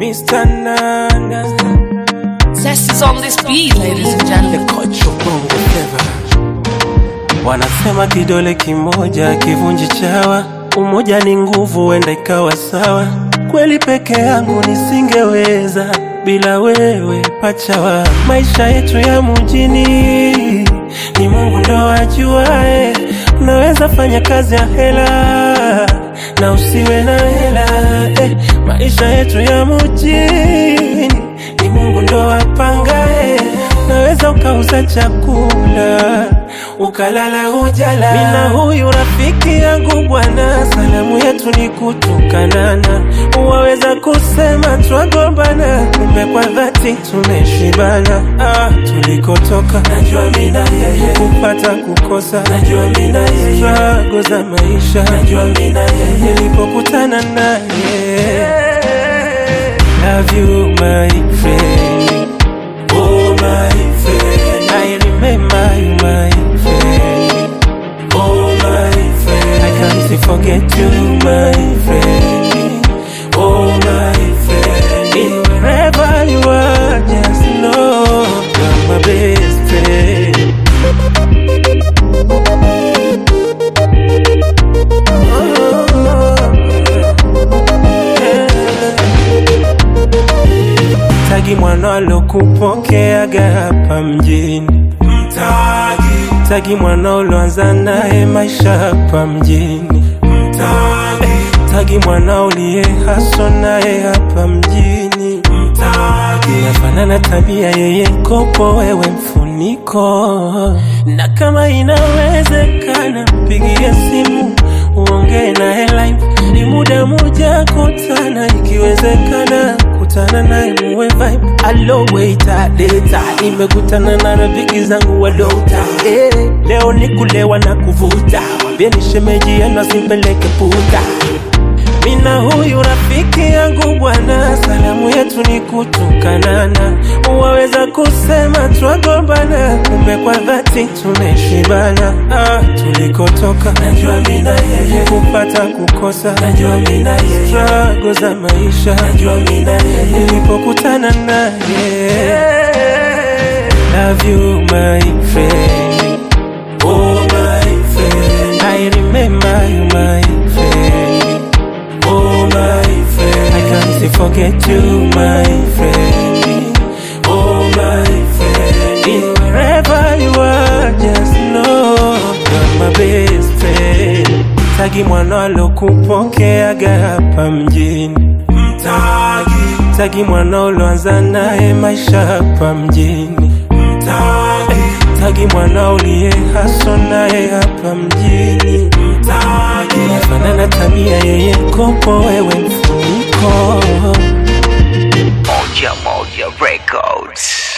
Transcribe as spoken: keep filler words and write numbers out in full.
Mister Nana. Zest is on this beat, ladies and gentlemen. The coach of Bongo Flava. Wanasema kidole kimoja kivunji chawa, umoja ni nguvu, wenda ikawa sawa. Kweli peke yangu nisingeweza, bila wewe pachawa. Maisha yetu ya mjini ni Mungu ndo ajuae. Unaweza fanya kazi ya hela na usiwe na hela, eh. Maisha yetu ya mjini ni Mungu ndo apangae. Naweza ukauza chakula ukalala ujala. Mina huyu rafiki yangu bwana, salamu yetu ni kutukanana. Uwaweza kusema twagombana, kumbe kwa dhati tumeshibana. Ah, tulikotoka najua mina yeye, kupata kukosa najua mina yeye, struggle za maisha najua mina yeye, nilipokutana naye. Love you my friend, oh my friend, I remember you my friend, oh my friend, I can't forget you my friend, oh my friend. In wherever you are, just know you're my best friend. Tagi mwana alokupokeaga hapa mjini, Mtagi. Tagi mwana uloanza naye maisha hapa mjini, Mtagi. Tagi mwana uliye haso naye hapa mjini, Mtagi. Nafanana tabia, yeye kopo wewe mfuniko. Na kama inawezekana pigie simu uongee naye live, ni muda moja kutana. Ikiwezekana kutana naye muwe vibe. Allo waiter data, nimekutana na rafiki zangu wa dota, eh. Leo ni kulewa na kuvuta, wambie ni shemeji yenu asimpeleke puta. Mina huyu rafiki yangu bwana, salamu yetu ni kutukanana. Uwaweza kusema twagombana, kumbe kwa dhati tumeshibana. Ah, tulikotoka najua mina yeye, kupata kukosa najua mina yeye, struggle za maisha najua mina yeye, nilipokutana naye. Love you my friend, oh my friend, I remember you my friend, oh my friend, I can't forget you my friend, oh my friend. In wherever you are, just know you're my best friend. Tagi mwana alokupokeaga hapa mjini, Mtagi. Tagi mwana uloanza naye maisha hapa mjini, Mtagi. Tagi mwana uliye haso naye hapa mjini, Mtagi. Nafanana tabia, yeye kopo wewe mfuniko. Moja Moja Records.